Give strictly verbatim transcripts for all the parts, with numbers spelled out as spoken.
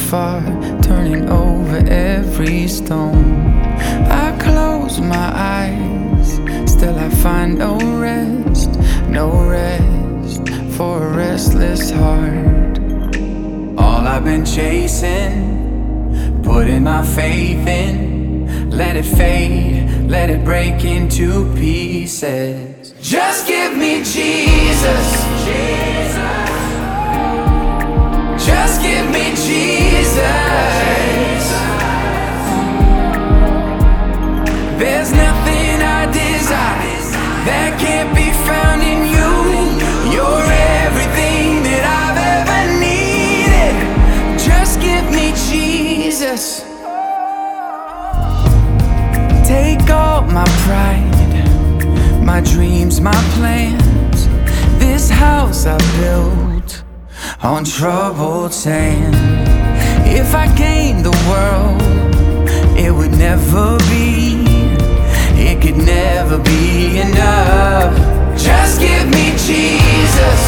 far, turning over every stone. I close my eyes, still I find no rest, no rest for a restless heart. All I've been chasing, putting my faith in, let it fade, let it break into pieces. Just give me Jesus, Jesus. Just give me Jesus. There's nothing I desire that can't be found in you. You're everything that I've ever needed. Just give me Jesus. Take all my pride, my dreams, my plans. This house I built on troubled sand. If I gained the world, it would never be, it could never be enough. Just give me Jesus.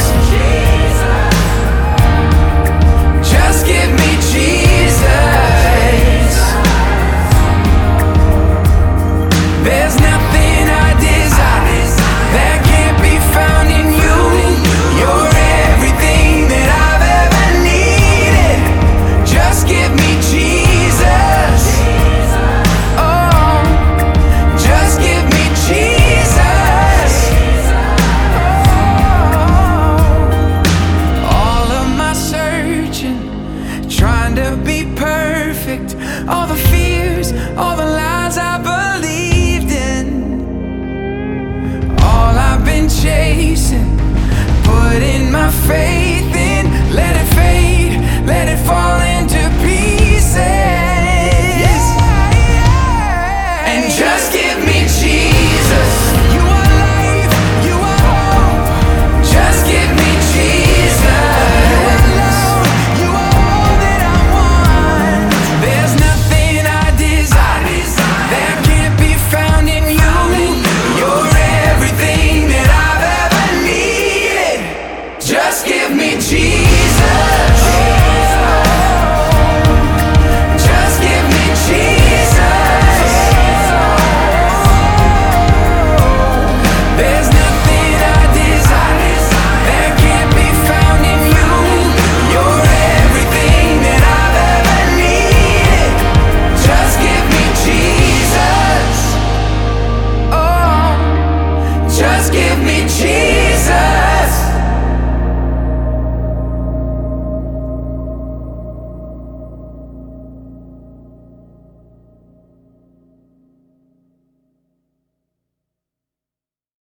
Just give me Jesus. There's nothing I desire that can't be found in you. You're everything that I've ever needed. Just give me Jesus. Oh, just give me Jesus. Oh, all of my searching, trying to be perfect, all the fears, all the lies I believed in, all I've been chasing, putting my faith in, let it fade, let it fall into pieces. And just give me Jesus. You are life, you are hope. Just give me Jesus. You are love, you are all that I want. There's nothing I desire that can't be found in you. You're everything that I've ever needed. Just give me Jesus. Just give me Jesus. There's nothing I desire that can't be found in you. You're everything that I've ever needed. Just give me Jesus. Oh, just give me Jesus.